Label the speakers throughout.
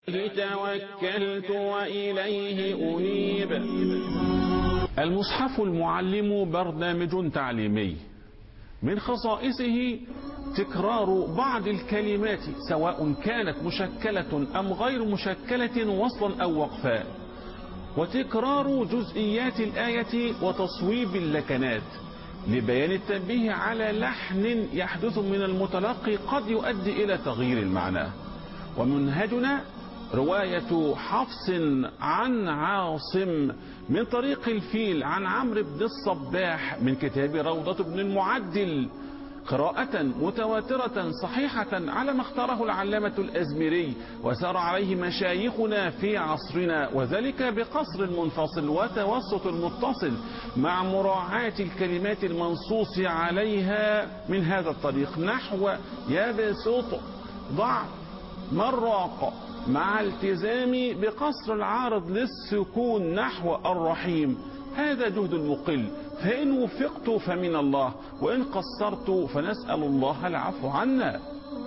Speaker 1: توكلت وإليه أنيب. المصحف المعلم برنامج تعليمي من خصائصه تكرار بعض الكلمات سواء كانت مشكلة أم غير مشكلة وصلا أو وقفا، وتكرار جزئيات الآية وتصويب اللكنات لبيان التنبيه على لحن يحدث من المتلقي قد يؤدي إلى تغيير المعنى. ومنهجنا رواية حفص عن عاصم من طريق الفيل عن عمرو بن الصباح من كتاب روضة بن المعدل، قراءة متواترة صحيحة على ما اختاره العلامة الأزمري وسار عليه مشايخنا في عصرنا، وذلك بقصر المنفصل وتوسط المتصل مع مراعاة الكلمات المنصوص عليها من هذا الطريق، نحو يبسط ضع مراق، مع التزام بقصر العارض للسكون نحو الرحيم. هذا جهد المقل، فإن وفقت فمن الله، وإن قصرت فنسأل الله العفو عنا.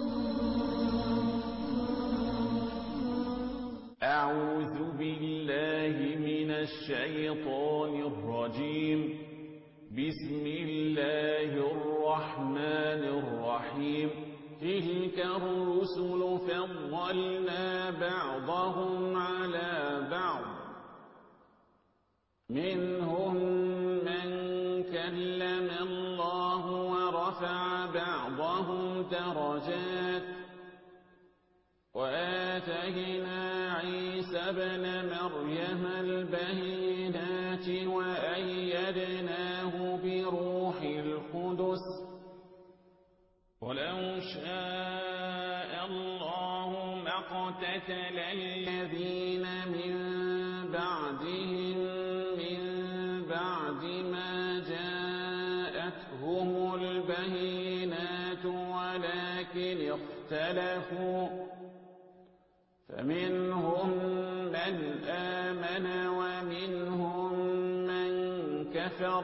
Speaker 1: أعوذ بالله من الشيطان الرجيم. بسم الله الرحمن الرحيم. تلك الرسل فضلنا بعضهم على بعض، منهم من كلم الله ورفع بعضهم درجات، وآتينا عيسى ابن مريم البينات وأيدناه بروح القدس، ولو شاء الله ما اقتتل الذين من بعدهم من بعد ما جاءتهم البينات ولكن اختلفوا، فمنهم من آمن ومنهم من كفر،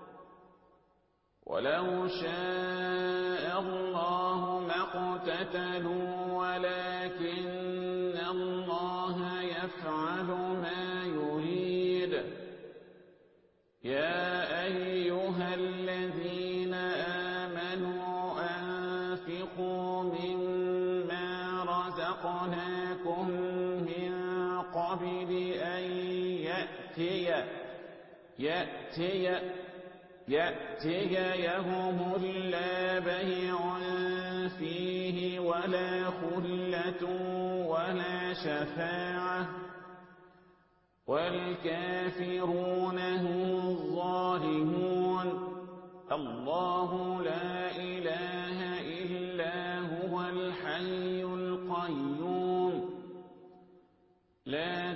Speaker 1: ولو شاء الله ما اقتتلوا ولكن الله يفعل ما يريد. يا أيها الذين آمنوا أنفقوا مما رزقناكم من قبل أن يأتي يوم لا بيع فيه ولا خلة ولا شفاعة والكافرون هم الظالمون. الله لا إله إلا هو الحي القيوم، لا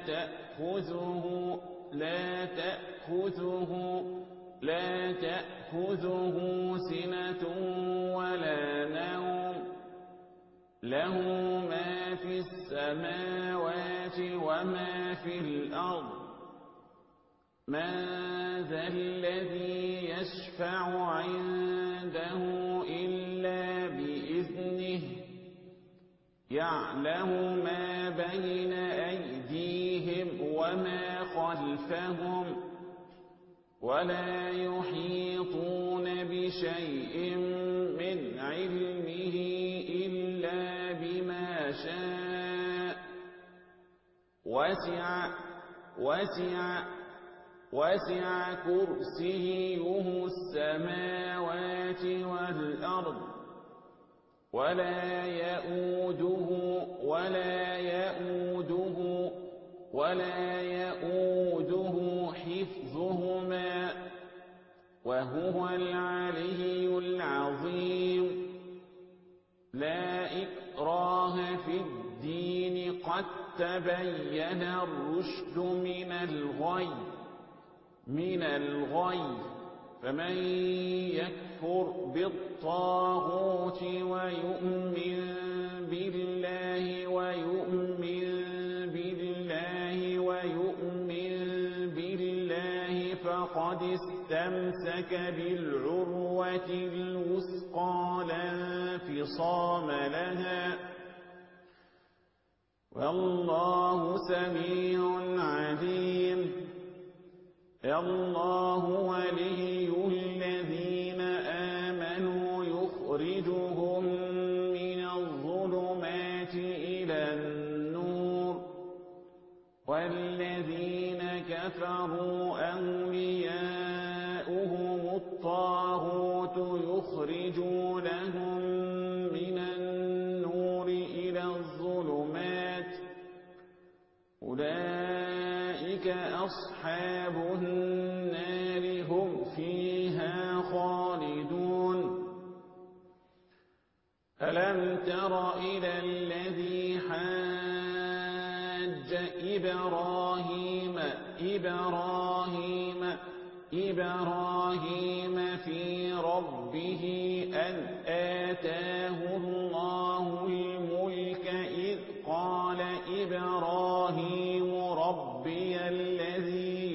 Speaker 1: تأخذه سنة ولا نوم، له ما في السماوات وما في الأرض. من ذا الذي يشفع عنده إلا بإذنه، يعلم ما بين أيديهم وما خلفهم، ولا يحيطون بشيء من علمه إلا بما شاء. وسع كرسيه السماوات والأرض ولا يؤوده حفظهما وهو العلي العظيم. لا إكراه في الدين، قد تبين الرشد من الغي، فمن يكفر بالطاغوت ويؤمن بالله فقد استمسك بالعروة الوثقى لا انفصام لها،
Speaker 2: والله سميع عليم الله ولي الذين آمنوا يخرجهم من الظلمات إلى النور والذين كفروا أولياؤهم الطاغوت يخرجونهم من النور إلى الظلمات أولئك أصحاب النار هم فيها خالدون ألم تر إلى الذي حاج إبراهيم في ربه أن آتاه الله الملك إذ قال إبراهيم ربي الذي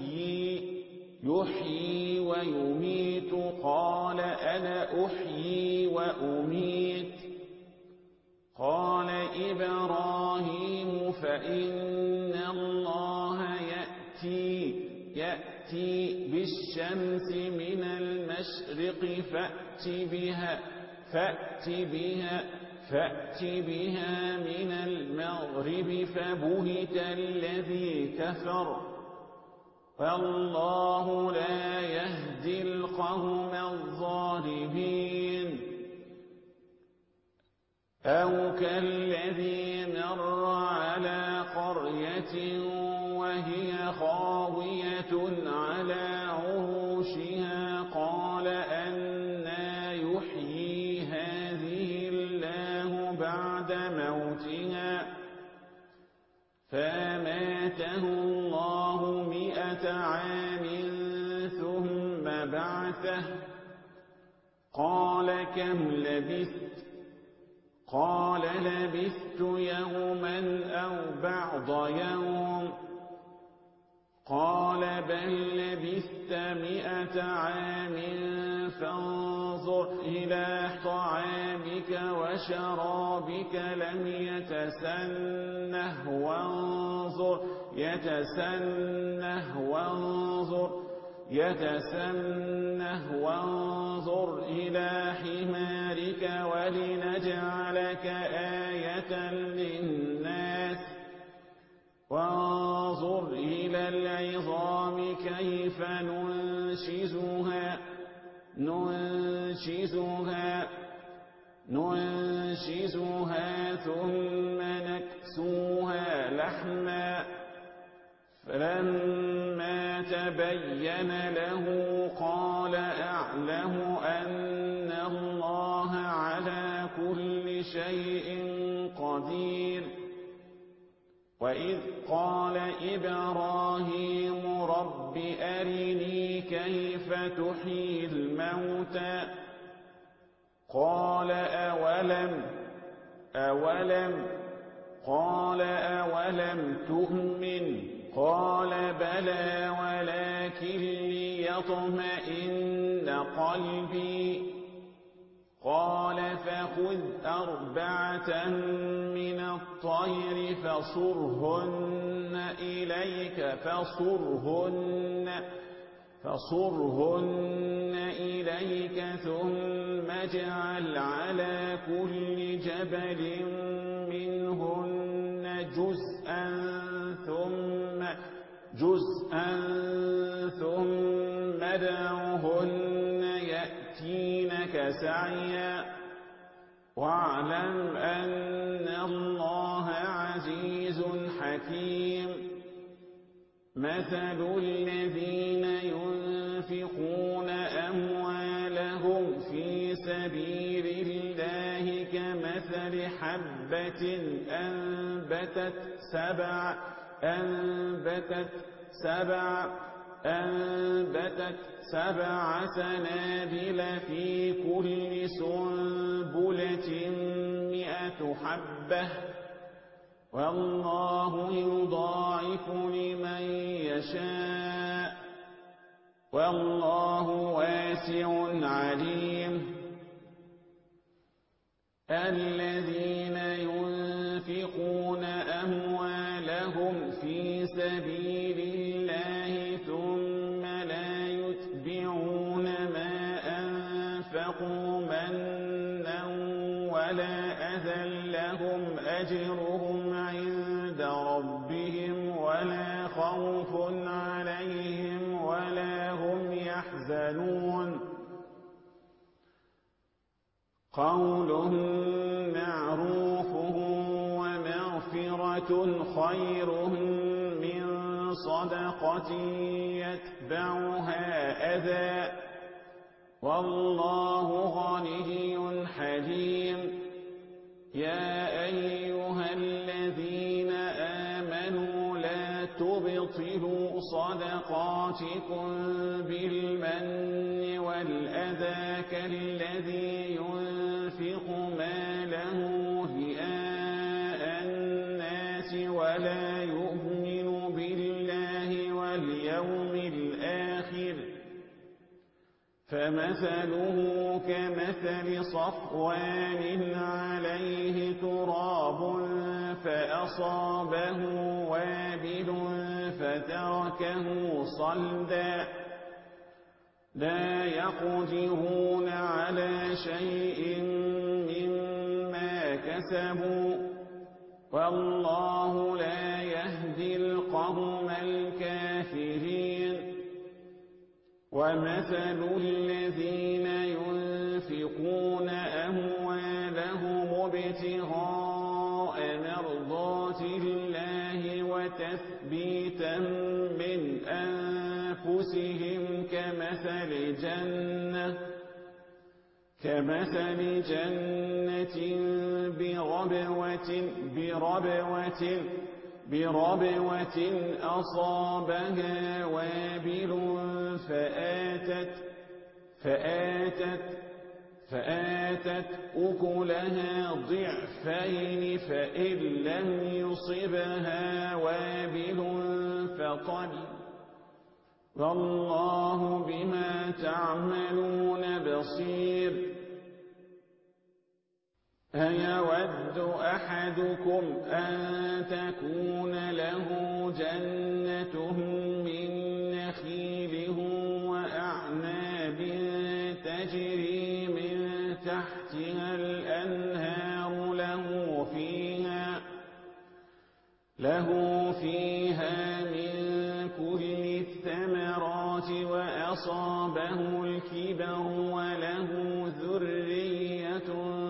Speaker 2: يحيي ويميت قال أنا أحيي وأميت قال إبراهيم فإن الله يأتي بالشمس من المشرق فأت بها من المغرب فبهت الذي كفر فالله لا يهدي القوم الظالمين أو كالذي مر على قرية وهي خاوية على عروشها قال أنى يحيي هذه الله بعد موتها فماته الله 100 عام ثم بعثه قال كم لبثت قال لبثت يوما أو بعض يوم قال بل لبثت 100 عام فانظر إلى طعامك وشرابك لم يتسنه وانظر إلى حمارك ولنجعلك آية للناس وانظر إلى العظام كيف ننشزها ثم نكسوها لحما فلما تبين له قال أعلم أن الله على كل شيء قدير وإذ قال إبراهيم رب أرني كيف تحيي الموتى قال أولم تؤمن قال بلى ولكن ليطمئن قلبي قال فخذ 4 من الطير فصرهن إليك ثم اجعل على كل جبل منهن جزءا ثم ادعهن يأتينك سعيا واعلم أن الله عزيز حكيم مثل الذين ينفقون أموالهم في سبيل الله كمثل حبة أنبتت سبع سنابل في كل سنبلة 100 حبة والله يضاعف لمن يشاء والله واسع عليم الذين ينفقون عليهم ولا هم يحزنون قول معروف ومغفرة خير من صدقة يتبعها أذى والله غني حليم يا أيها الذين آمنوا لا تبطلوا صدقاتكم بالمن والأذى كالذي ينفق ماله رئاء الناس ولا يؤمن بالله واليوم الآخر فمثله كمثل صفوان عليه تراب فأصابه وابل فتركه صلدا لا يقدرون على شيء مما كسبوا والله لا يهدي القوم الكافرين ومثل الذين ينفقون أموالهم ابتغاء مرضات الله وتثبيتا من أنفسهم كمثل جنة بربوة أصابها وابل فآتت أكلها ضعفين فإن لم يصبها وابل فطل والله بما تعملون بصير أيود أحدكم أن تكون له جنة من نخيل وأعناب تجري من تحتها الأنهار له فيها من كل الثمرات وأصابه الكبر وله ذرية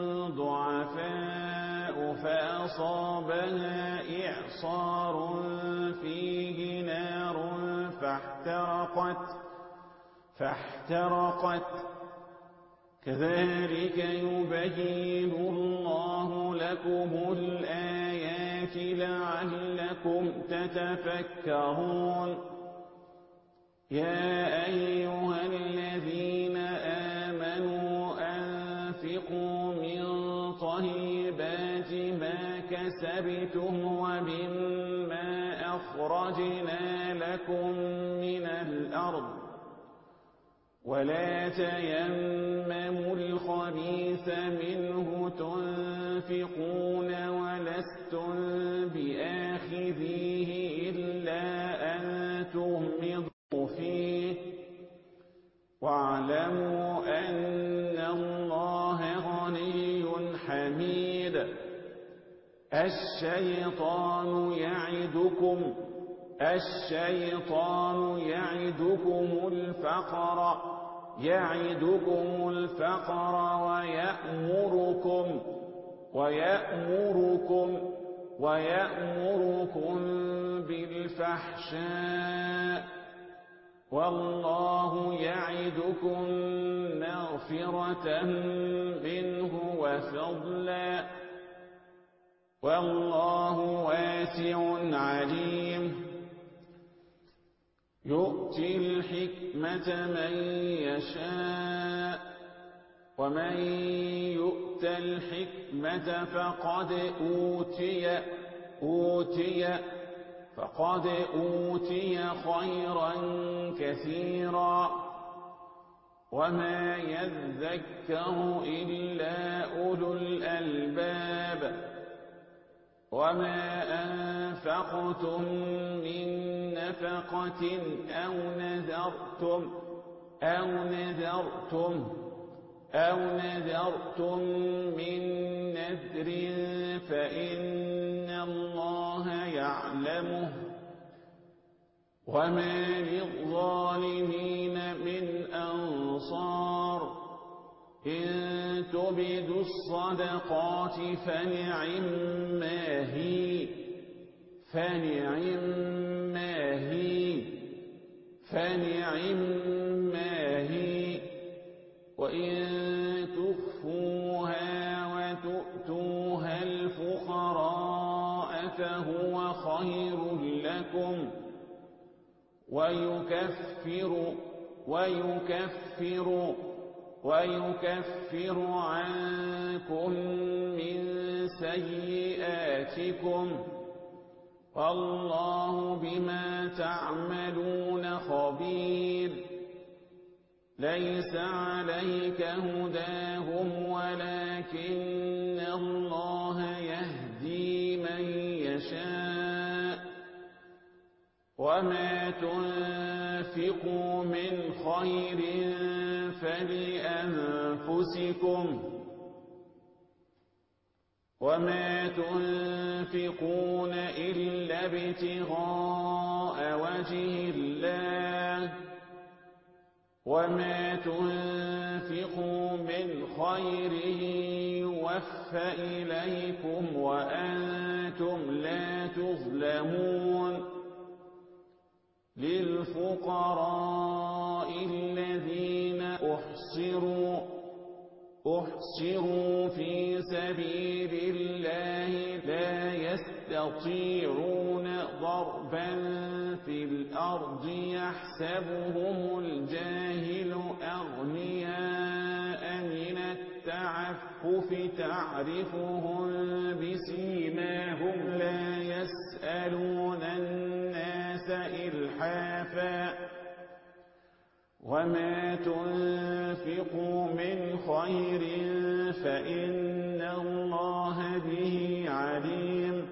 Speaker 2: ضعفاء فأصابها إعصار فيه نار فاحترقت كذلك يبين الله لكم الآيات لعلكم تتفكرون يا أيها الذين آمنوا أنفقوا من طيبات ما كسبتم ومما أخرجنا لكم من الأرض ولا تيمموا الخبيث منه تنفقون ولستم بآخذيه إلا أن تغمضوا فيه واعلموا أن الله غني حميد الشيطان يعدكم الفقر ويأمركم بالفحشاء والله يعدكم مغفرة منه وفضلا والله واسع عليم يؤتي الحكمة من يشاء ومن يؤت الحكمة فقد أوتي خيرا كثيرا وما يذكر إلا أولو الألباب وما أنفقتم من نفقة أو نذرتم من نذر فإن الله يعلمه وما للظالمين من أنصار إن تبدوا الصدقات فنعما هي وإن تخفوها وتؤتوها الفقراء فهو خير لكم ويكفر عنكم من سيئاتكم والله بما تعملون خبير ليس عليك هداهم ولكن الله يهدي من يشاء وما تنفقوا من خير فلأنفسكم وما تنفقون إلا ابتغاء وجه الله وما تنفقوا من خير يوفى إليكم وأنتم لا تظلمون للفقراء الذين أحصروا في سبيل الله لا يستطيعون ضربا في الأرض يحسبهم الجاهل أغنياء من التعفف تعرفهم بسيماهم لا يسألون الناس إلحافا وما تنفقوا من خير فإن الله به عليم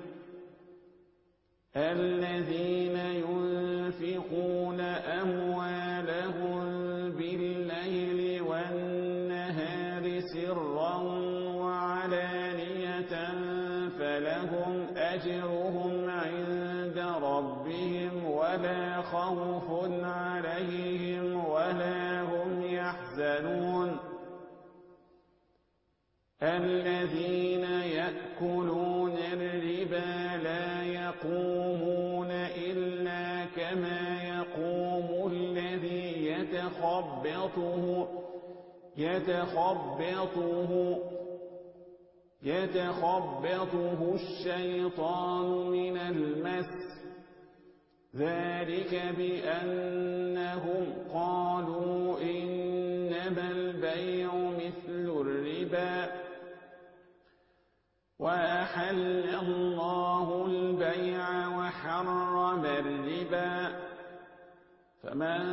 Speaker 2: الذين ينفقون أموالهم بالليل والنهار سرا وعلانية فلهم أجرهم عند ربهم ولا خوف عليهم ولا هم يحزنون الذين يأكلون الربا لا يقومون إلا كما يقوم الذي يتخبطه الشيطان من المس ذلك بأنهم قالوا إنما البيع مثل الربا وأحل الله البيع وحرم الربا فمن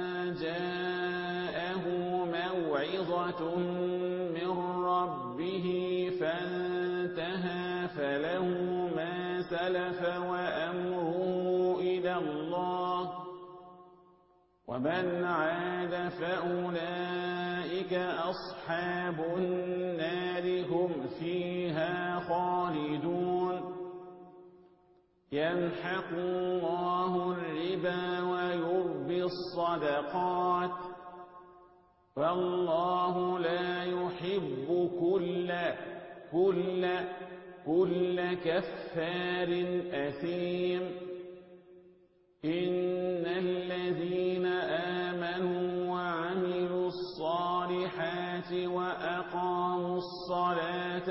Speaker 2: جاءه موعظة من ربه فانتهى فله ما سلف وأمره إلى الله ومن عاد فأولئك أصحاب النار هم فيها خالدون يمحق الله الربا ويربي الصدقات والله لا يحب كل كفار أثيم إن الذين آمنوا وعملوا الصالحات وأقاموا الصلاة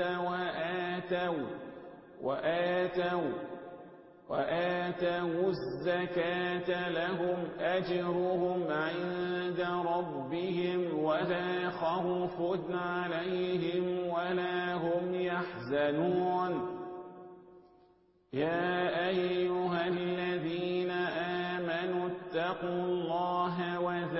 Speaker 2: وآتوا الزكاة لهم أجرهم عند ربهم ولا خوف عليهم ولا هم يحزنون يا أيها الذين آمنوا اتقوا الله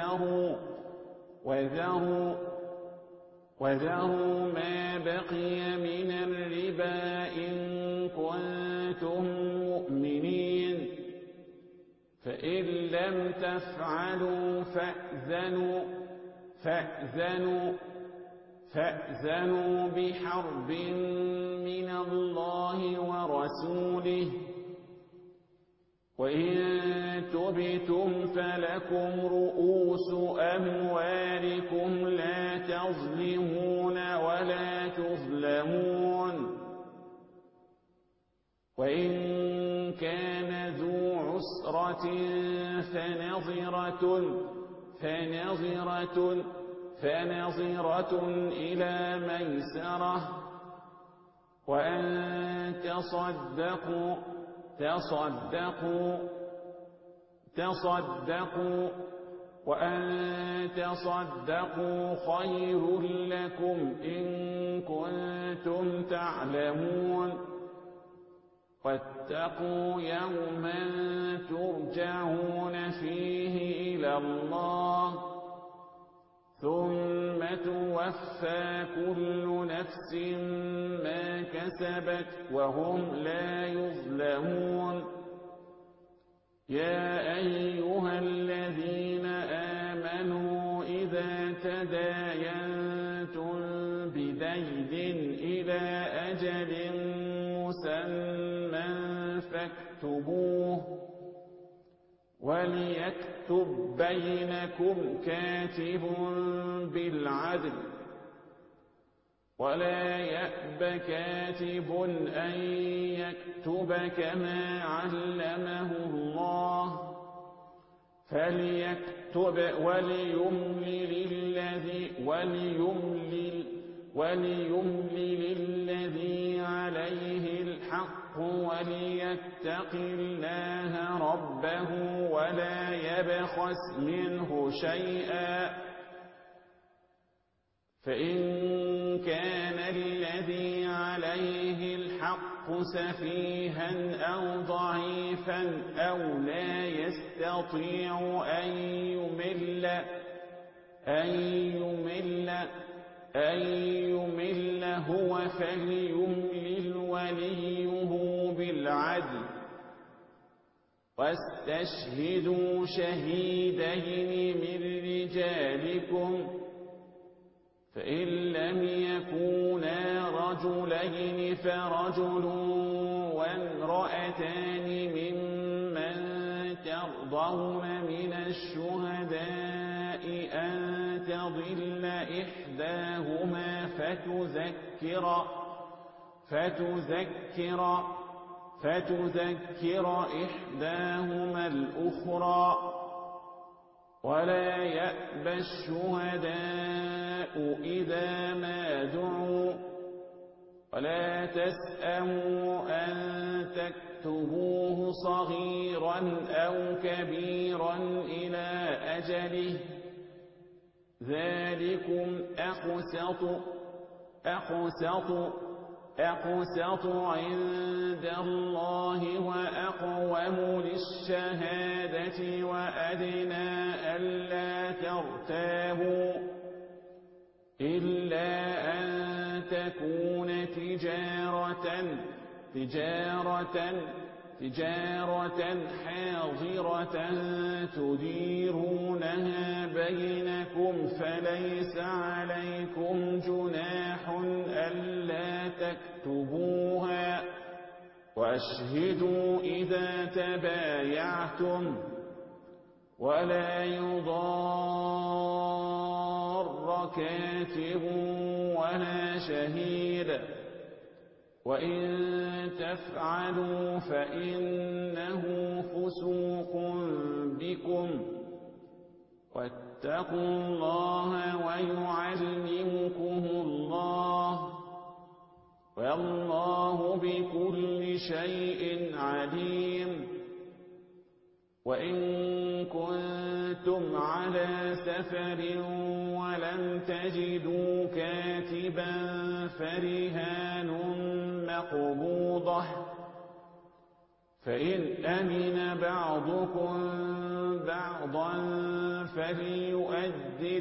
Speaker 2: وذروا ما بقي من الربا إن كنتم مؤمنين فإن لم تفعلوا فأذنوا بحرب من الله ورسوله وإن تبتم فلكم رؤوس أموالكم لا تظلمون ولا تظلمون وإن كان ذو عسرة فنظرة إلى ميسرة وأن تصدقوا خير لكم إن كنتم تعلمون واتقوا يوما ترجعون فيه إلى الله ثم توفى كل نفس ما كسبت وهم لا يظلمون يا أيها الذين آمنوا إذا تداينتم بدين إلى أجل مسمى فاكتبوه وليكتب بينكم كاتب بالعدل ولا يأب كاتب أن يكتب كما علمه الله فليكتب وليملل الذي عليه الحق وليتق الله ربه ولا يبخس منه شيئا فإن كان الذي عليه الحق سفيها أو ضعيفا أو لا يستطيع أن يمل هو فليملل وليه بالعدل واستشهدوا شهيدين من رجالكم فإن لم يكونا رجلين فرجل وامرأتان ممن ترضون من الشهداء أن تضل إحداهما فتذكر إحداهما الأخرى ولا يأبى الشهداء إذا ما دعوا ولا تسأموا أن تكتبوه صغيرا أو كبيرا إلى أجله ذلكم أقسط عند الله وأقوم للشهادة وأدنى ألا ترتابوا إلا أن تكون تجارة حاضرة تديرونها بينكم فليس عليكم جناح ألا تكتبوها وأشهدوا إذا تبايعتم ولا يضار كاتب ولا شهيد وإن تفعلوا فإنه فسوق بكم واتقوا الله ويعلمكم الله والله بكل شيء عليم وإن كنتم على سفر ولم تجدوا كاتبا فرهان مقبوضة فإن أمن بعضكم بعضا فليؤدي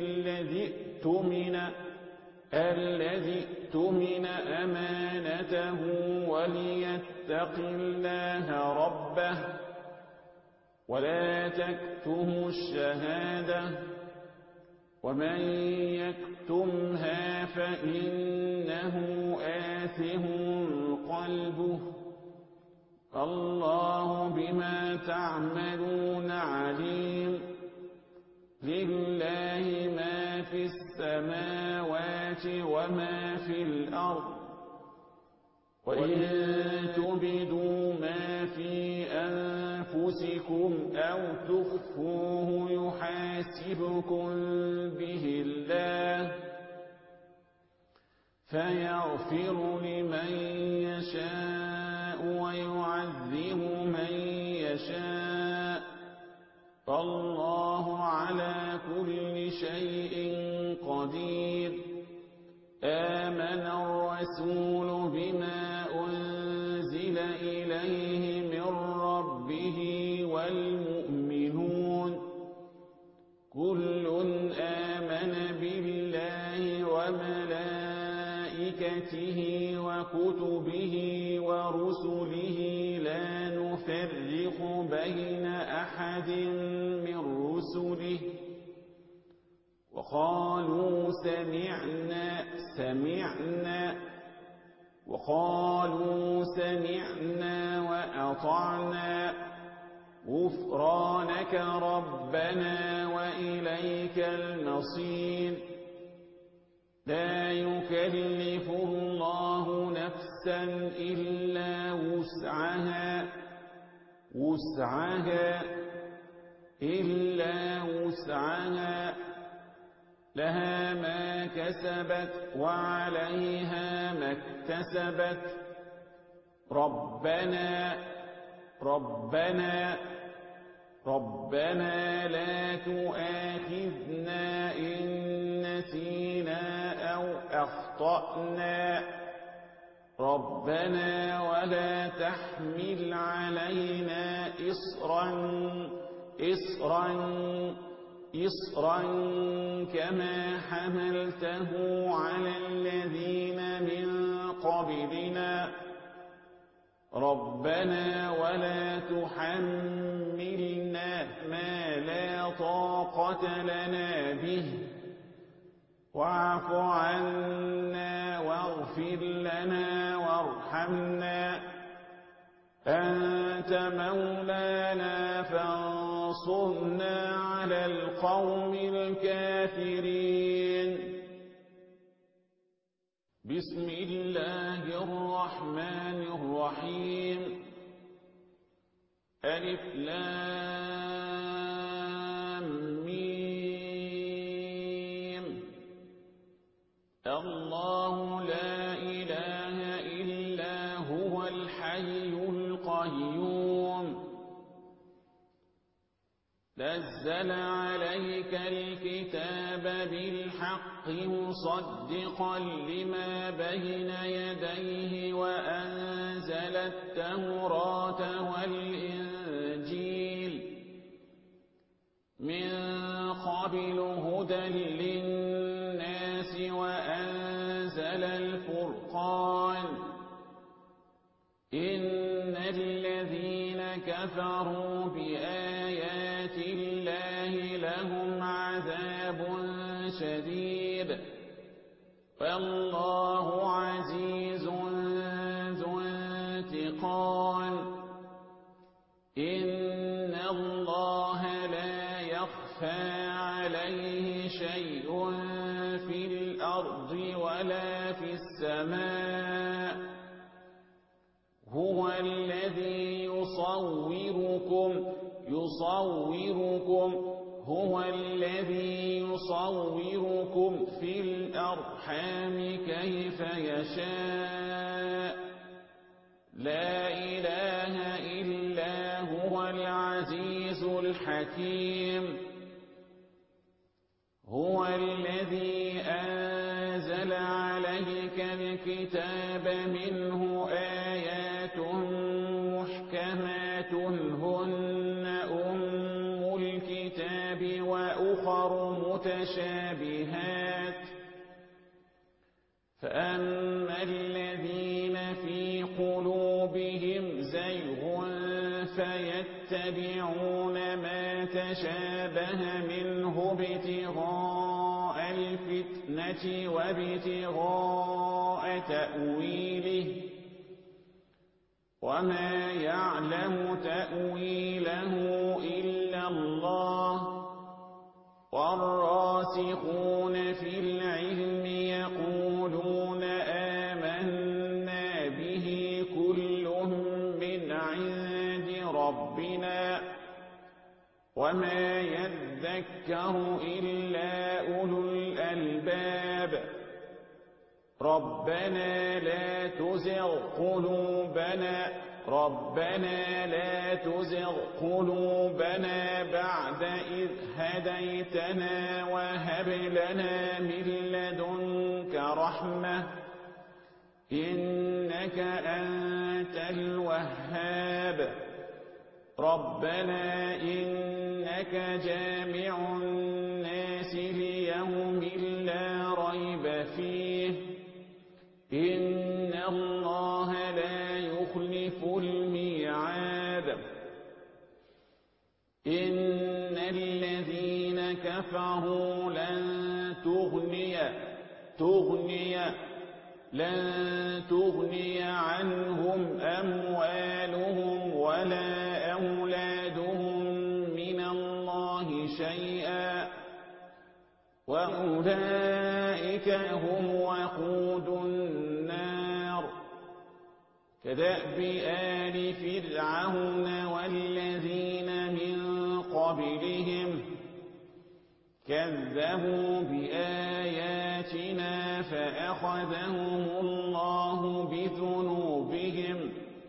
Speaker 2: الذي اؤتمن أمانته وليتق الله ربه ولا تكتموا الشهادة ومن يكتمها فإنه آثم قلبه الله بما بما تعملون عليم لله ما في السماوات وما في الأرض وإن تبدوا ما في أنفسكم أو تخفوه يحاسبكم به الله فيغفر لمن يشاء ويعذب من يشاء فالله على كل شيء قدير آمن الرسول بما أنزل إليه من ربه والمؤمنون كل آمن بالله وملائكته وكتبه ورسله لا نفرق بين أحد من رسله وقالوا سمعنا وأطعنا غفرانك ربنا وإليك المصير لا يكلف الله نفسا إلا وسعها لها ما كسبت وعليها ما اكتسبت ربنا لا تؤاخذنا إن نسينا أو أخطأنا ربنا ولا تحمل علينا إصرا كما حملته على الذين من قبلنا ربنا ولا تحملنا ما لا طاقة لنا به واعف عنا واغفر لنا وارحمنا أنت مولانا فانصرنا على القوم الكافرين بسم الله الرحمن الرحيم ألف لام ميم الله لا إله إلا هو الحي القيوم نزل عليك الكتاب بالحق مصدقا لما بين يديه وأنزل التوراة والإنجيل من قبل هدى للناس وأنزل الفرقان إن الذين كفروا بآيات الله لهم عذاب شديد فالله عزيز ذو انتقام إن الله لا يخفى عليه شيء في الأرض ولا في السماء هو الذي يصوركم في الأرحام كيف يشاء لا إله إلا هو العزيز الحكيم هو الذي أنزل عليك الكتاب منه آيات محكمات هن أم الكتاب وأخر متشابهات فأما الذين في قلوبهم زيغ فيتبعون ما تشابه منه ابتغاء الفتنة وابتغاء تأويله وما يعلم تأويله إلا الله والراسخون في العلم يقولون آمنا به كل من عند ربنا وما يذكر إلا أولو الألباب ربنا لا تزغ قلوبنا بعد إذ هديتنا وهب لنا من لدنك رحمة إنك أنت الوهاب ربنا إنك جامع الناس ليوم لا ريب فيه إن الله لا يخلف الميعاد إن الذين كفروا لن تغني عنهم أموالهم ولا أولادهم من الله شيئا وأولئك هم وقود النار كدأب آل فرعون والذين من قبلهم كذبوا بآياتنا فأخذهم الله بذنوبهم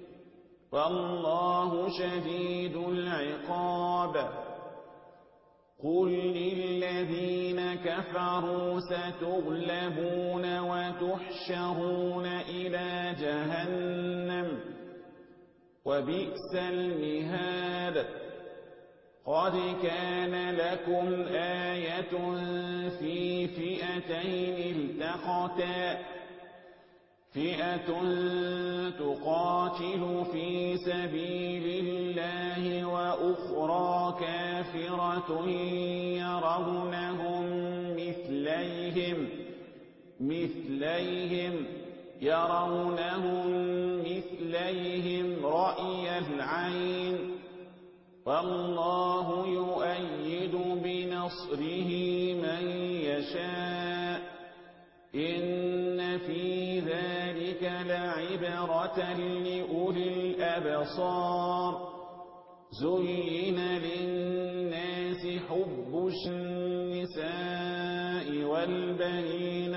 Speaker 2: والله شديد العقاب قل للذين كفروا ستغلبون وتحشرون إلى جهنم وبئس المهاد قد كان لكم آية في فئتين التقتا فئة تقاتل في سبيل الله وأخرى كافرة يرونهم مثليهم رأي العين والله يؤيد بنصره من يشاء إن في ذلك لعبرة لأولي الأبصار زين للناس حب النساء والبنين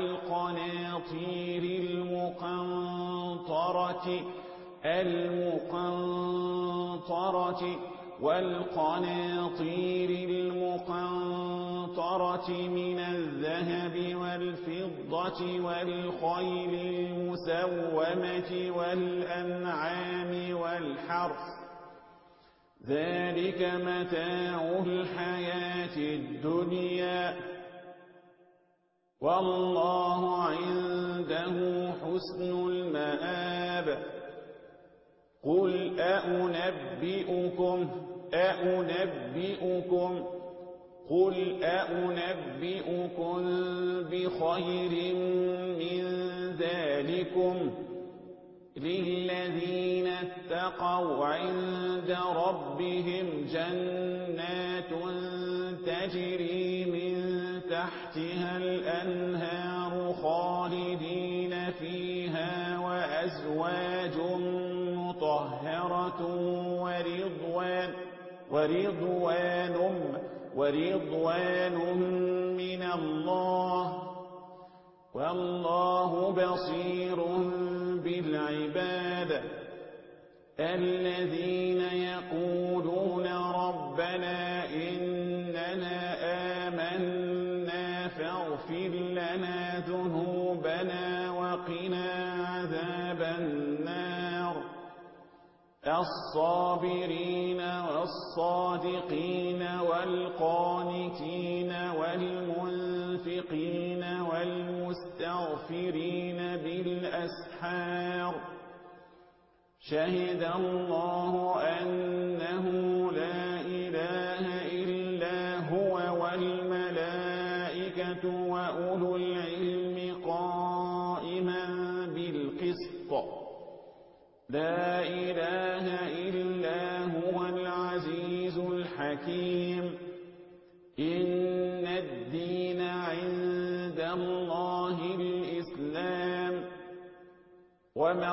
Speaker 2: والقناطير المقنطرة من الذهب والفضة والخيل المسومة والأنعام والحرث ذلك متاع الحياة الدنيا والله عنده حسن المآب قل أنبئكم بخير من ذلكم للذين اتقوا عند ربهم جنات تجري من تحتها الأنهار خالدين فيها وأزواج مطهرة ورضوان من الله والله بصير بالعباد الذين يقولون ربنا إننا آمنا فاغفر لنا ذنوبنا وقنا عذاب النار الصابرين والصادقين والقانتين والمنفقين والمستغفرين بالأسحار شهد الله أنه لا إله إلا هو والملائكة وأولو العلم قائما بالقسط لا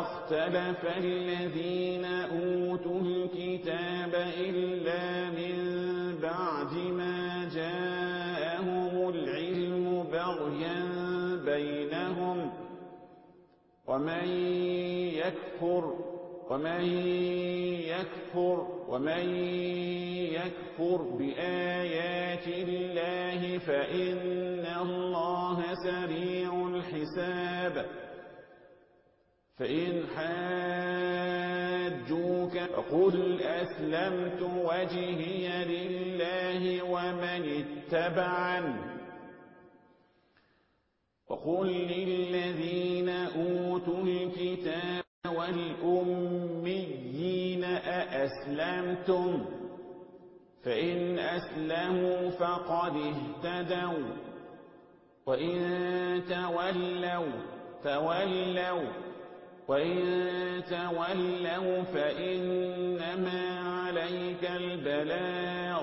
Speaker 2: اختلف الذين أوتوا الكتاب إلا من بعد ما جاءهم العلم بغيا بينهم ومن يكفر بآيات الله فإن الله سريع الحساب فإن حاجوك فقل أسلمت وجهي لله ومن اتبعني وقل للذين أوتوا الكتاب والأميين أأسلمتم فإن أسلموا فقد اهتدوا وإن تولوا فإنما عليك البلاغ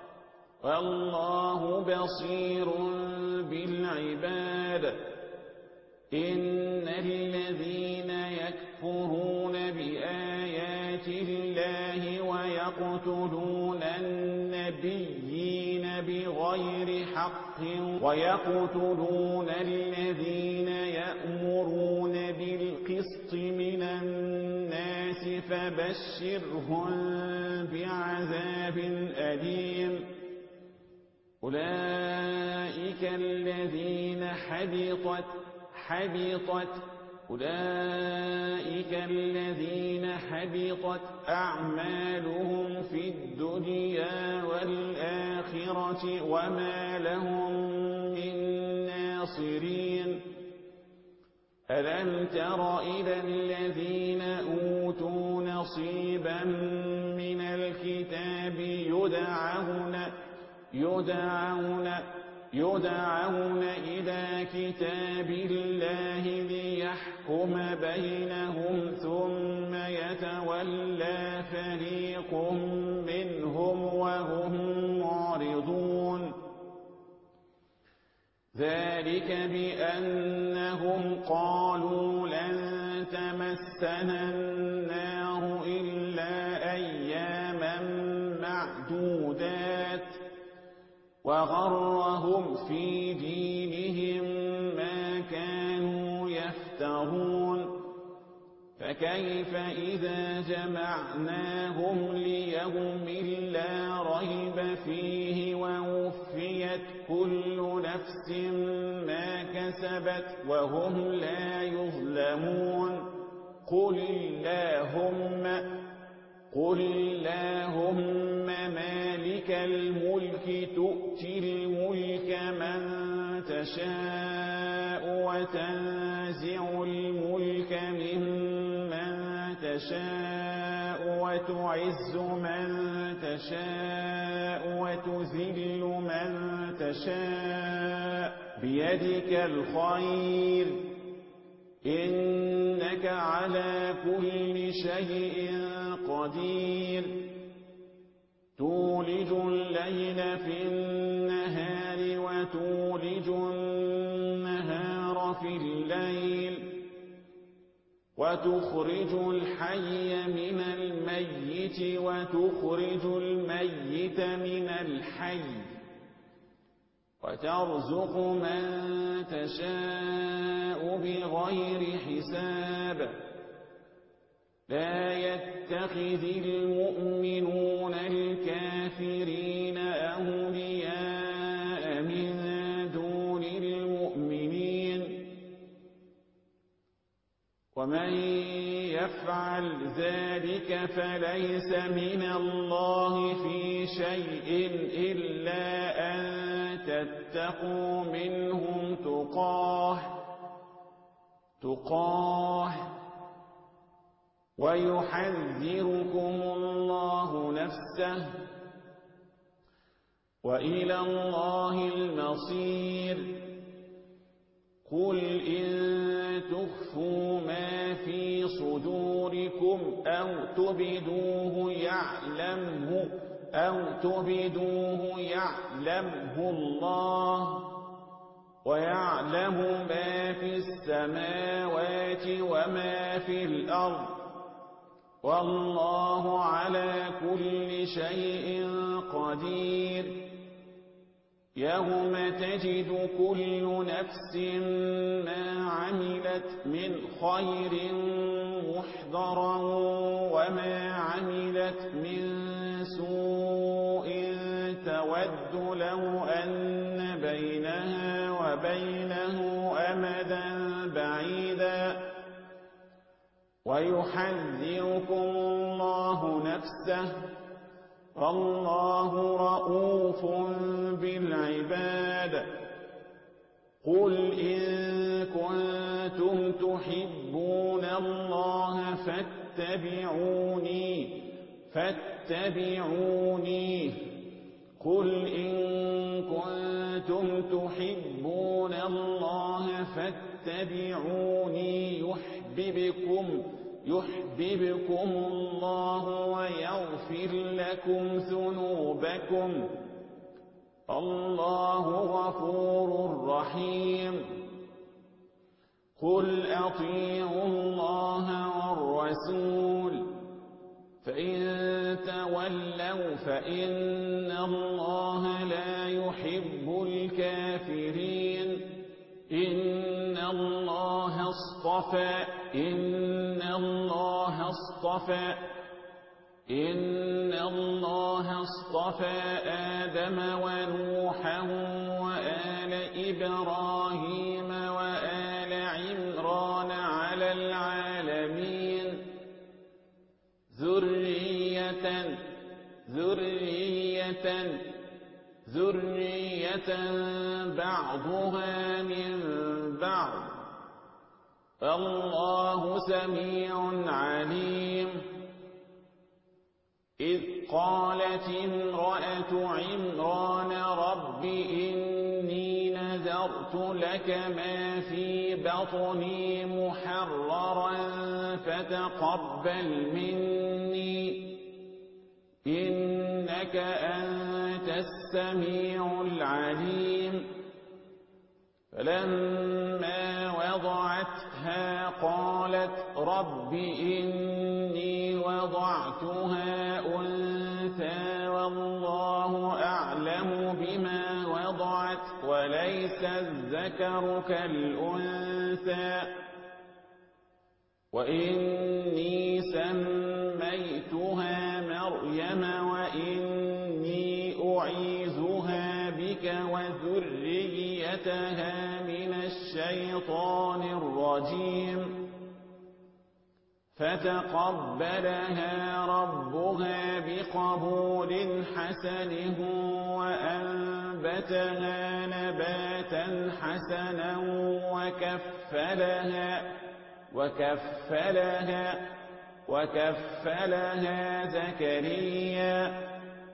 Speaker 2: والله بصير بالعباد إن الذين يكفرون بآيات الله ويقتلون النبيين بغير حق ويقتلون الذين يأمرون بالقسط من الناس فبشرهم بعذاب أليم أولئك الذين حبطت أعمالهم في الدنيا والآخرة وما لهم من ناصرين ألم تر إلى الذين أوتوا نصيبا من الكتاب يدعون إلى كتاب الله ليحكم بينهم ثم يتولى فريق منهم وهم معرضون ذلك بأنهم قالوا لن تمسنا النار إلا أياما معدودات وغرهم في دينهم ما كانوا يفترون فكيف إذا جمعناهم ليوم لا ريب فيه ووفيت كل نفس ما كسبت وهم لا يظلمون قل اللهم مالك الملك تؤتي الملك من تشاء وتنزع الملك ممن تشاء وتعز من تشاء وتذل من تشاء بيدك الخير إنك على كل شيء قدير تولج الليل في النهار وتولج النهار في الليل وتخرج الحي من الميت وتخرج الميت من الحي وترزق من تشاء بغير حساب لا يتخذ المؤمنون الكافرين أولياء من دون المؤمنين ومن يفعل ذلك فليس من الله في شيء إلا أن تتقوا منهم تقاه ويحذركم الله نفسه وإلى الله المصير قل إن تخفوا ما في صدوركم أو تبدوه يعلمه الله ويعلم ما في السماوات وما في الأرض والله على كل شيء قدير يوم تجد كل نفس ما عملت من خير محضرا وما عملت من سوء تود لو أن بينها وبينه أمدا بعيدا ويحذركم الله نفسه والله رؤوف بالعباد قل إن كنتم تحبون الله فاتبعوني قل إن كنتم تحبون الله فاتبعوني يحببكم الله ويغفر لكم ذنوبكم الله غفور رحيم قل أطيعوا الله والرسول فإن تولوا فإن الله لا يحب الكافرين إن الله اصطفى آدم ونوحا وآل إبراهيم وآل عمران على العالمين ذرية بعضها من بعض الله سميع عليم إذ قالت امرأة عمران رب إني نذرت لك ما في بطني محررا فتقبل مني إنك أنت السميع العليم فلما وضعتها قالت رب إني وضعتها أنثى والله أعلم بما وضعت وليس الذكر كالأنثى وإني سميتها مريم وإني أعيذها بك وذريتها من الشيطان الرجيم فتقبلها ربها بقبول حسن وأنبتها نباتا حسنا وكفلها زكريا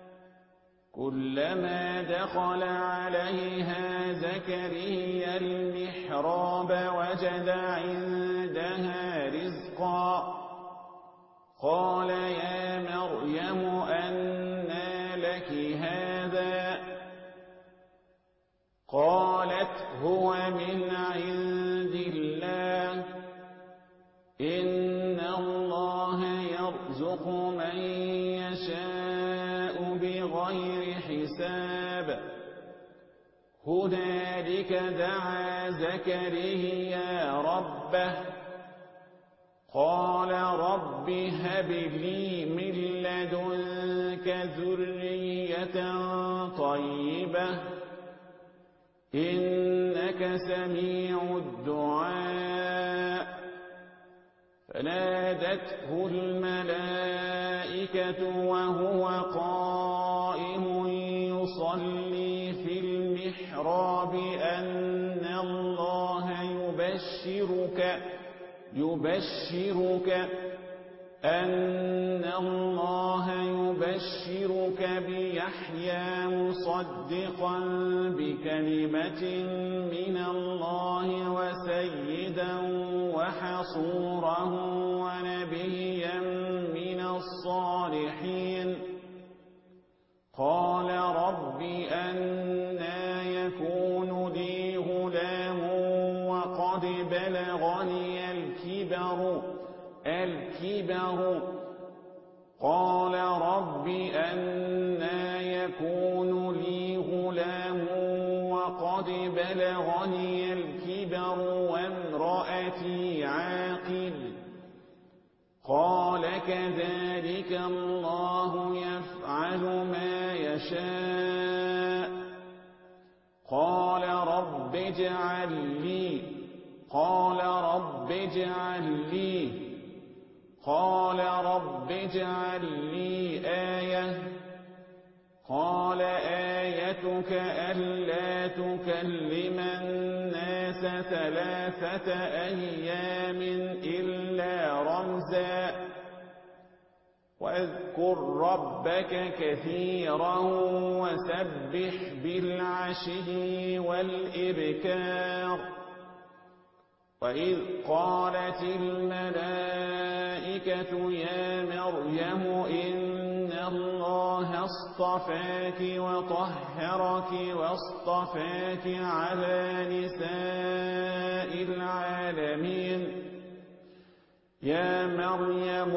Speaker 2: كلما دخل عليها زكريا المحراب وجد عندها رزقا قال يا مريم أنى لك هذا قالت هو من عند الله إن الله يرزق من يشاء بغير حساب هنالك دعا زكريا ربه قال رب هب لي من لدنك ذرية طيبة إنك سميع الدعاء فنادته الملائكة وهو قائم يصلي في المحراب أن الله يبشرك بيحيى مصدقا بكلمة من الله وسيدا وحصورا ونبيا من الصالحين قال رب أنى يكون لي غلام بلغني الكبر قال رب أنى يكون لي غلام وقد بلغني الكبر وامرأتي عاقر قال كذلك الله يفعل ما يشاء قال رب اجعل لي آية قال آيتك ألا تكلم الناس 3 أيام إلا رمزا واذكر ربك كثيرا وسبح بالعشي والإبكار وإذ قالت الملائكة يا مريم إن الله اصطفاك وطهرك واصطفاك على نساء العالمين يا مريم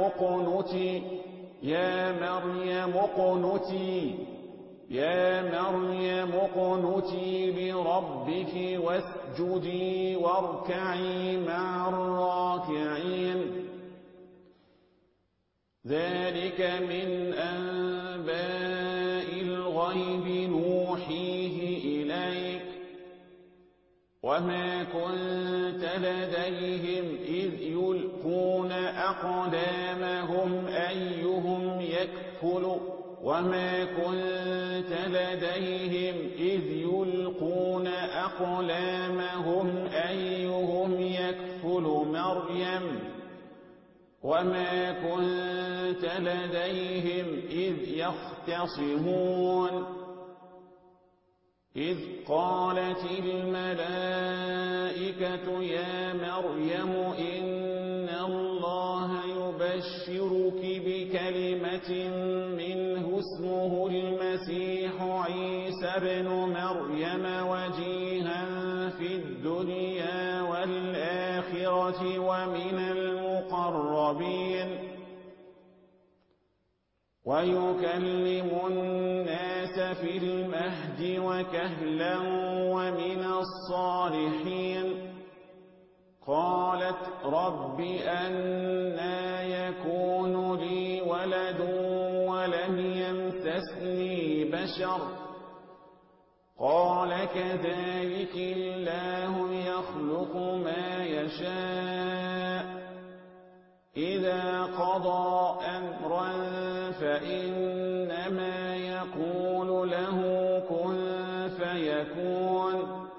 Speaker 2: اقنتي لربك واسجدي واركعي مع الراكعين ذلك من أنباء الغيب نوحيه إليك وما كنت لديهم إذ يلقون أقلامهم أيهم يكفل مريم وما كنت لديهم إذ يختصمون إذ قالت الملائكة يا مريم إن الله يبشرك بكلمة منه اسمه المسيح عيسى بن مريم وجيها في الدنيا والآخرة ومن المقربين ويكلم الناس في المهد وكهلا ومن الصالحين قالت رب أنى يكون لي ولد ولم يمسسني بشر قال كذلك الله يخلق ما يشاء إذا قضى أمرا فإنما يقول له كن فيكون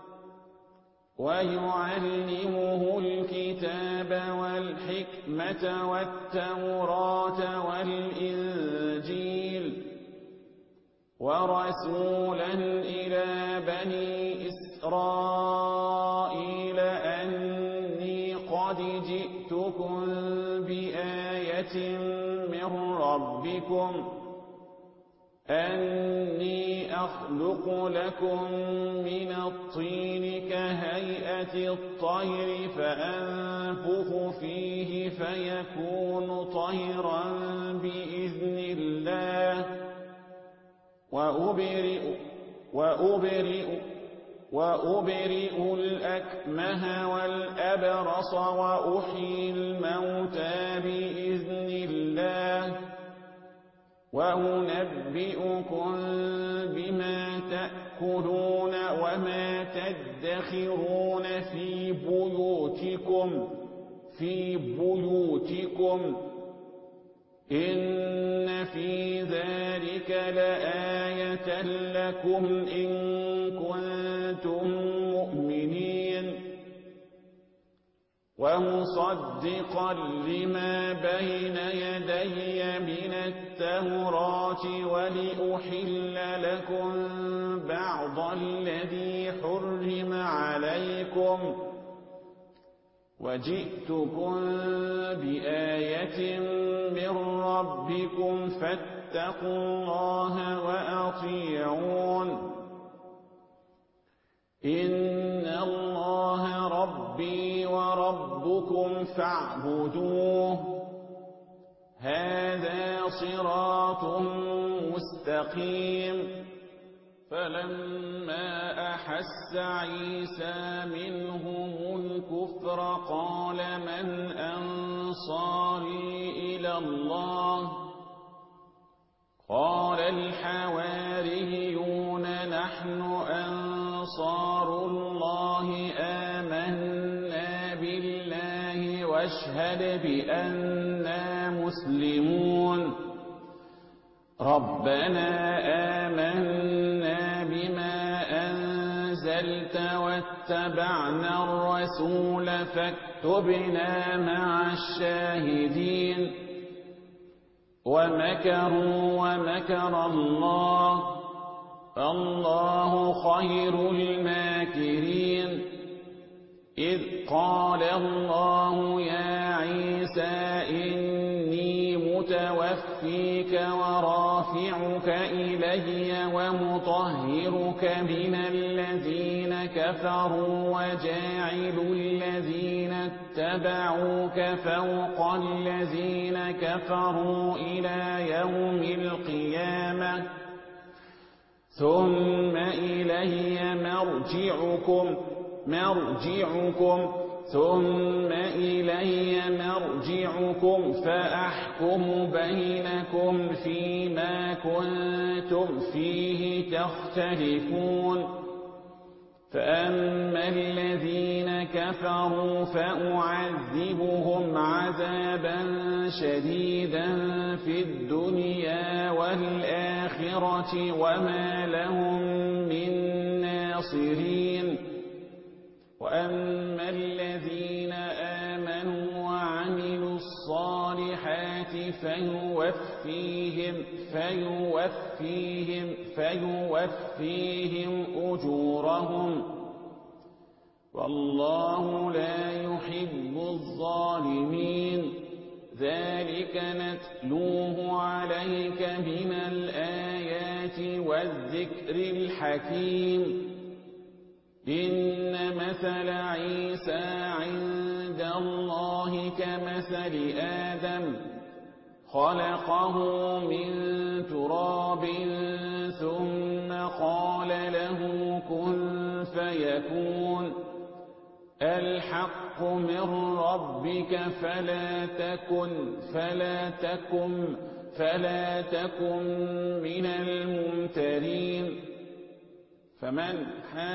Speaker 2: ويعلمه الكتاب والحكمة والتوراة والإنجيل ورسولا إلى بني إسرائيل أني قد جئتكم بآية من ربكم أني أخلق لكم من الطين كهيئة الطير فأنفخ فيه فيكون طيرا بإذن الله وأبرئ الأكمه والأبرص وأحيي الموتى بإذن الله وأنبئكم بما تأكلون وما تدخرون في بيوتكم إن في ذلك لآية لكم إن كنتم مؤمنين ومصدقا لما بين يدي من التوراة ولأحل لكم بعض الذي حرم عليكم وجئتكم بآية من ربكم فاتقوا الله وأطيعون إن الله ربي وربكم فاعبدوه هذا صراط مستقيم فلما أحس عيسى منهم الكفر قال من أنصاري إلى الله قال الحواريون نحن أنصار الله آمنا بالله واشهد بأننا مسلمون ربنا آمنا بما أنزلت واتبعنا الرسول فاكتبنا مع الشاهدين ومكروا ومكر الله الله خير الماكرين إذ قال الله يا عيسى إني متوفيك ورافعك إلي ومطهرك من الذين كفروا وجاعل الذين اتبعوك فوق الذين كفروا إلى يوم القيامة ثم إلي مرجعكم فأحكم بينكم فيما كنتم فيه تختلفون فأما الذين كفروا فأعذبهم عذابا شديدا في الدنيا والآخرة وما لهم من ناصرين وأما الذين آمنوا وعملوا الصالحات فيوفيهم أجورهم والله لا يحب الظالمين ذلك نتلوه عليك من الآيات والذكر الحكيم إن مثل عيسى عند الله كمثل آدم خلقه من تراب ثم قال له كن فيكون الحق من ربك فلا تكن من الممترين فمن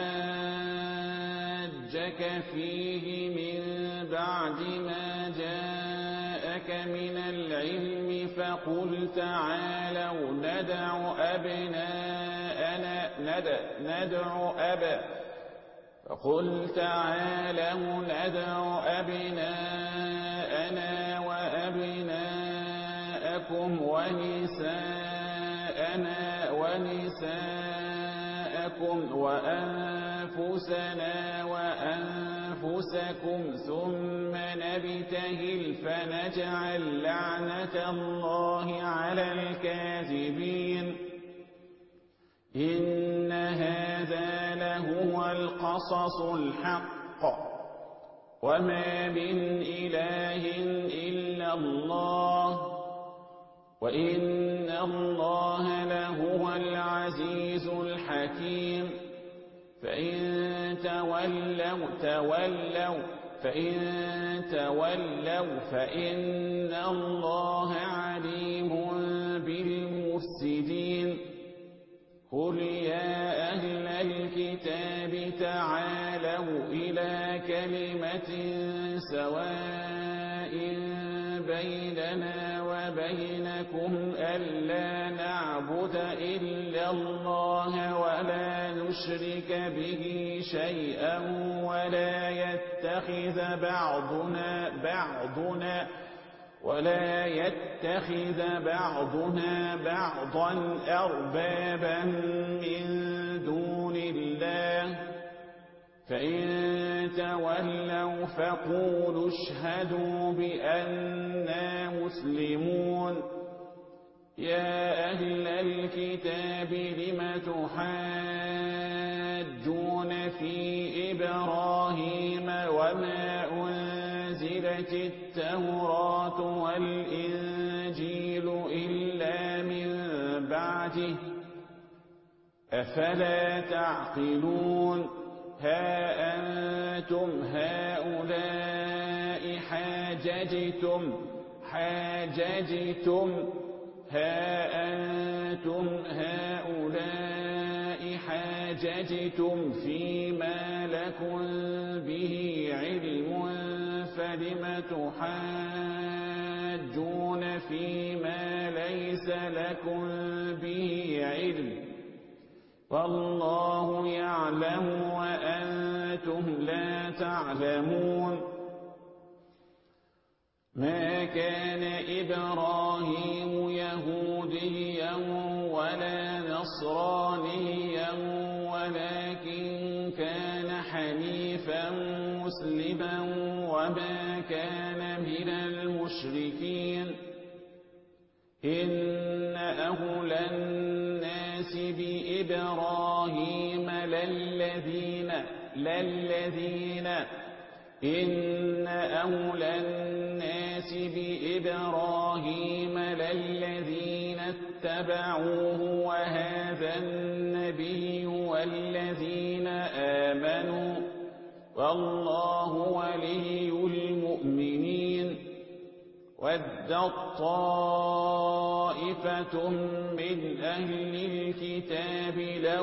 Speaker 2: حاجك فيه من بعد ما جاءك من العلم فقل تعالوا ندع أبناءنا وأبناءكم ونساءنا ونساءكم وأنفسنا وأنفسكم ثم نبتهل فنجعل لعنة الله على الكاذبين إن هذا لهو القصص الحق وما من إله إلا الله وإن الله لهو العزيز الحكيم فإن تولوا فإن الله عليم بالمفسدين قل يا أهل الكتاب تعالوا إلى كلمة سواء بيننا وبينكم ألا نعبد إلا الله ولا نشرك به شيئا ولا يتخذ بعضنا بعضا أربابا من دون الله فإن تولوا فقولوا اشهدوا بأننا مسلمون يا أهل الكتاب لم تحاجون في إبراهيم وما أنزل أنزلت التوراة والإنجيل إلا من بعده أفلا تعقلون ها أنتم هؤلاء حاججتم فيما لكم به علم فلم تحاجون فيما ليس لكم به علم والله يعلم وأنتم لا تعلمون ما كان إبراهيم يهوديا ولا نصرانيا ولكن كان حنيفا مسلما وما كان من المشركين إن أولى الناس بإبراهيم للذين اتبعوه وهذا النبي والذين آمنوا والله ولي المؤمنين وَدَّتْ طَائِفَةٌ من أهل الكتاب لو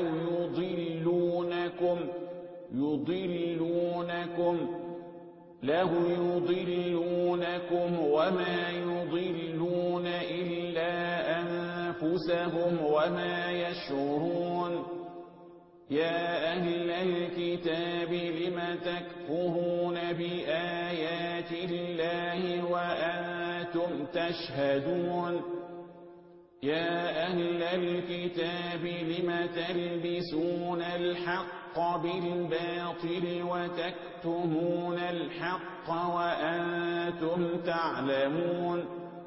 Speaker 2: يضلونكم وما يضلون إلا أنفسهم وما يشعرون يا أهل الكتاب لم تكفرون بآيات الله وأنتم تشهدون يا أهل الكتاب لم تلبسون الحق بالباطل وتكتمون الحق وأنتم تعلمون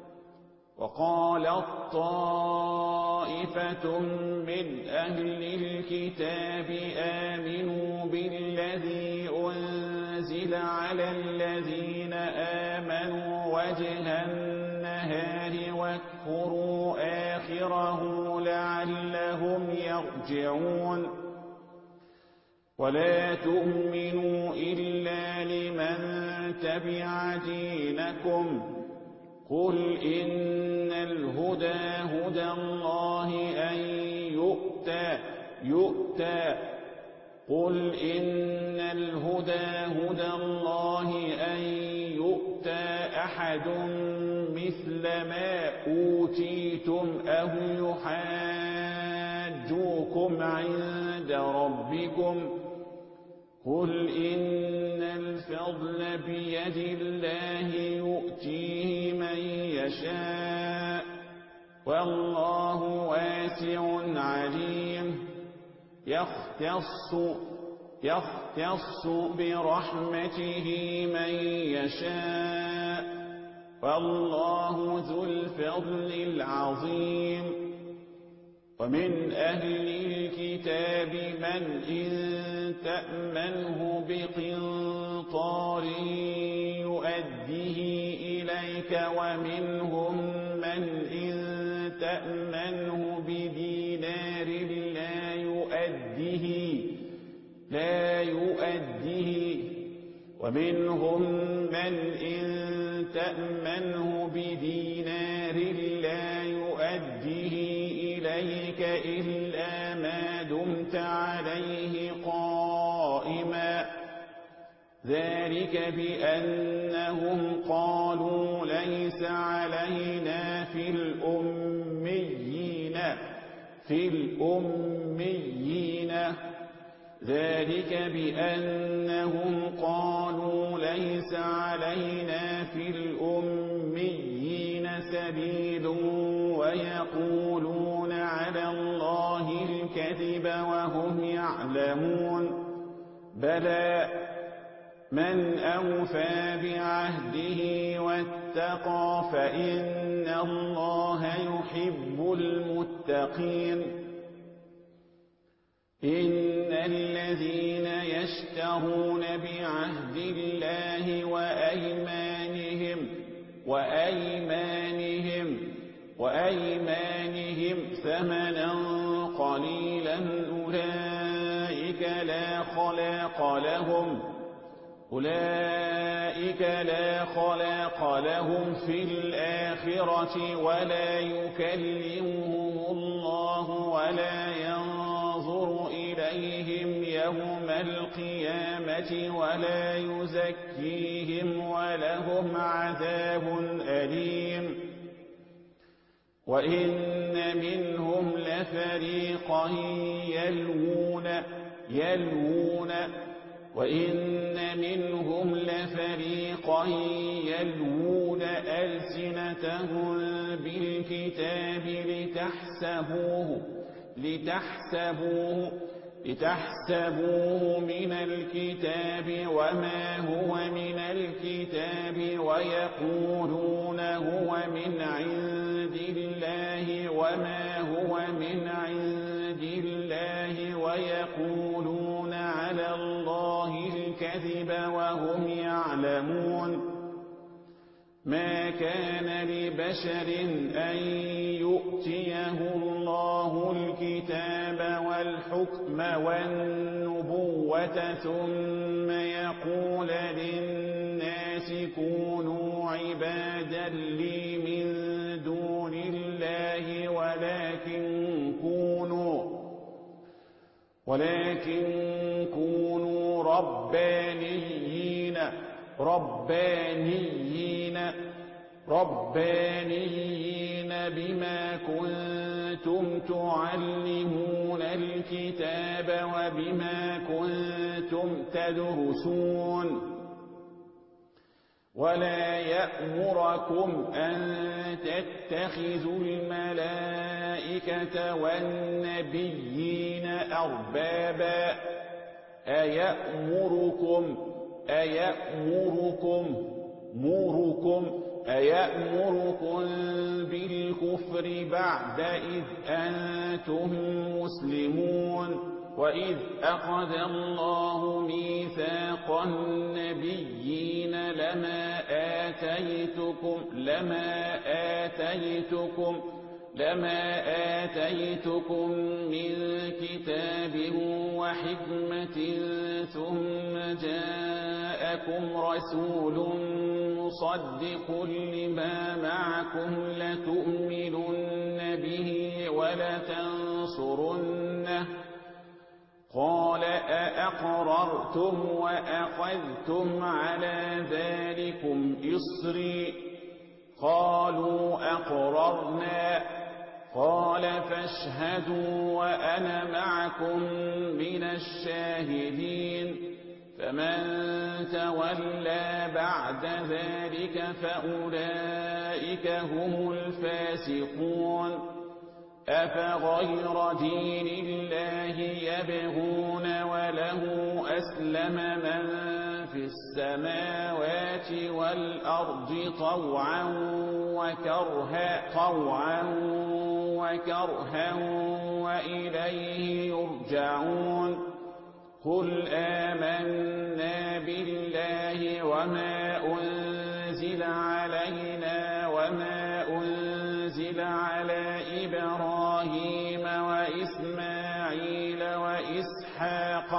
Speaker 2: وقالت طائفة من أهل الكتاب آمنوا بالذي أنزل على الذين آمنوا وجه النهار واكفروا آخره لعلهم يرجعون ولا تؤمنوا إلا لمن تبع دينكم قل إن الهدى هدى الله أن يؤتى أحد مثل ما أوتيتم أو يحاجوكم عند ربكم قل إن الفضل بيد الله يؤتيه من يشاء والله واسع عليم يختص برحمته من يشاء والله ذو الفضل العظيم ومن أهل الكتاب من إن تأمنه بقنطار يؤديه إليك ومنهم من إن تأمنه بدينار لا يؤديه ومنهم من إن تأمنه بدينار لا يؤديه إليك إلا ما دمت عليه قائما ذلك بأنهم قالوا ليس علينا في الأميين سبيل ويقولون على الله الكذب وهم يعلمون بلى من أوفى بعهده واتقى فإن الله يحب المتقين إن الذين يشترون بعهد الله وأيمانهم وأيمانهم ثمنا قليلا أولئك لا خلاق لهم في الآخرة ولا يكلمهم الله ولا ينظر إليهم يوم القيامة ولا يزكيهم ولهم عذاب أليم وإن منهم لفريقا يلوون ألسنتهم بالكتاب لتحسبوه من الكتاب وما هو من الكتاب ويقولون هو من عند الله وما هو من عند الله ويقولون على الله الكذب وهم يعلمون ما كان لبشر أن يؤتيه الله الكتاب والحكم والنبوة ثم يقول للناس كونوا عبادا لي من دون الله ولكن كونوا ربانيين بما كنتم تعلمون الكتاب وبما كنتم تدرسون ولا يأمركم أن تتخذوا الملائكة والنبيين أربابا أيأمركم بالكفر بعد إذ أنتم مسلمون وإذ أخذ الله ميثاق النبيين لما آتيتكم من كتاب وحكمة ثم جاءكم رسول مصدق لما معكم لتؤمنن به ولتنصرنه قال أأقررتم وأخذتم على ذلكم إصري قالوا أقررنا قال فاشهدوا وأنا معكم من الشاهدين فمن تولى بعد ذلك فأولئك هم الفاسقون أفغير دين الله يبغون وله أسلم من في السماوات والأرض طوعا وكرها وإليه يرجعون قل آمنا بالله وما أنزل علينا وما أنزل على إبراهيم وإسماعيل وإسحاق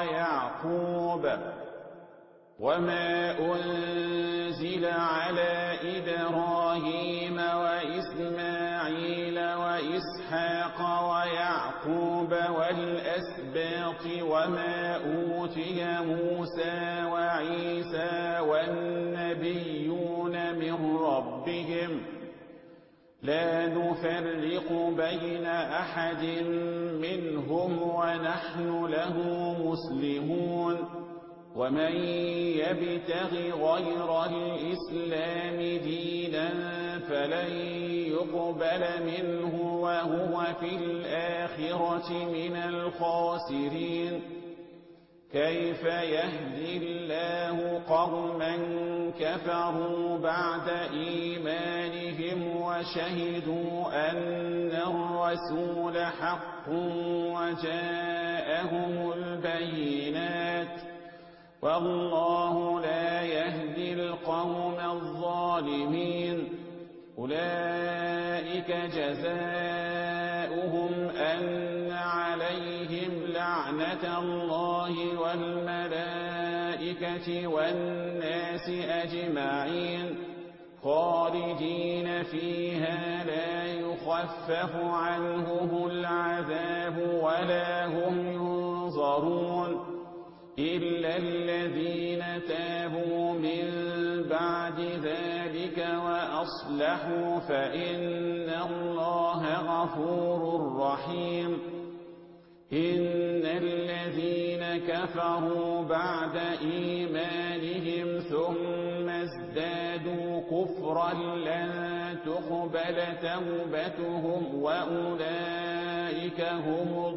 Speaker 2: ويعقوب والأسباط وما أوتي موسى وعيسى والنبيون من ربهم لا نفرق بين أحد منهم ونحن له مسلمون ومن يبتغ غير الإسلام دينا فلن يقبل منه وهو في الآخرة من الخاسرين كيف يهدي الله قوما كفروا بعد إيمانهم وشهدوا أن الرسول حق وجاءهم البينات والله لا يهدي القوم الظالمين أولئك جزاؤهم أن عليهم لعنة الله والملائكة والناس أجمعين خالدين فيها لا يخفف عنهم العذاب ولا هم ينظرون إلا الذين تابوا من بعد ذلك وأصلحوا فإن الله غفور رحيم إن الذين كفروا بعد إيمانهم ثم ازدادوا كفرا لن تقبل توبتهم وأولئك هم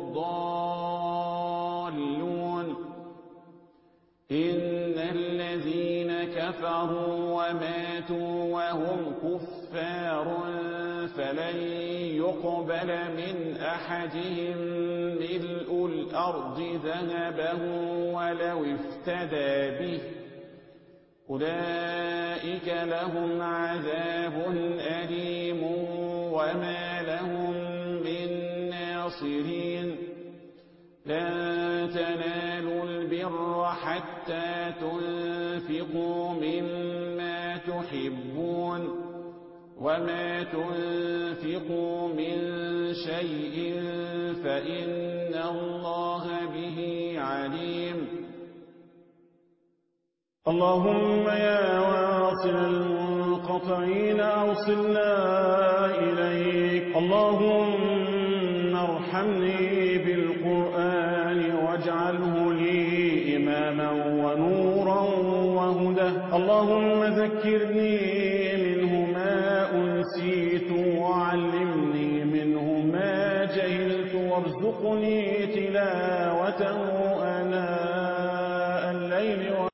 Speaker 2: الضالون إن الذين كفروا وماتوا وهم كفار فلن يقبل من أحدهم ملء الأرض ذهبا ولو افتدى به أولئك لهم عذاب أليم وما لهم من ناصرين لن تنالوا البر حتى تنفقوا مما تحبون وما تنفقوا من شيء فإن الله به عليم
Speaker 3: اللهم يا واصل المنقطعين أوصلنا إليك اللهم ارحمني بالقرآن واجعله لي إماما ونورا وهدى اللهم ذكرني منه ما أنسيت وعلمني منه ما جهلت وارزقني تلاوته آناء